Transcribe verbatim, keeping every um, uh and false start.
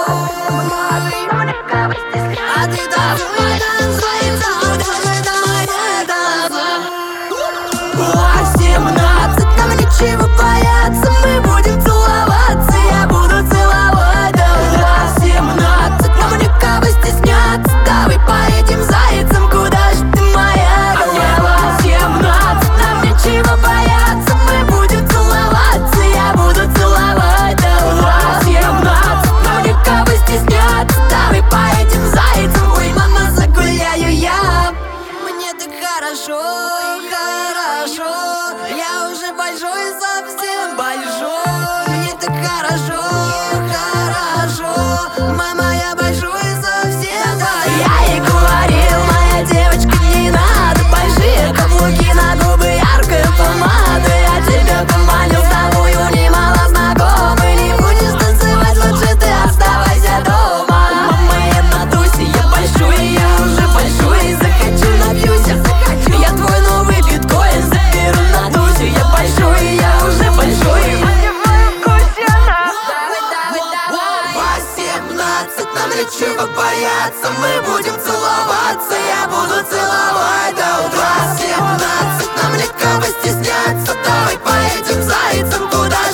А ты давай танцуй, танцуй, давай танцуй. Восемнадцать, нам нечего бояться, мы будем целоваться, я буду целовать до утра. Семнадцать, нам некого стесняться, давай поедем зайцем, куда же ты, моя голова? Семнадцать, нам нечего бояться, мы будем целоваться, я буду целовать до утра. Семнадцать, нам некого стесняться, давай поедем зайцем, ой, мама, загуляю я. Мне так хорошо, хорошо, я уже большой, совсем большой. Мне так хорошо, хорошо, мама, я большой, совсем большой. Я ей говорил, моя девочка, не надо большие каблуки на губы, яркая помада. Я тебя поманил, с тобою немало знакомы. Не будешь танцевать, лучше ты оставайся дома. Мама, я надусь, я большой, я уже большой. Захочу, напьюсь, я твой новый биткоин заберу, надусь. Я большой, я уже большой. Восемнадцать, нам нечего бояться, мы будем целоваться, я буду целовать до утра. Семнадцать, нам некого стесняться, давай поедем зайцем, куда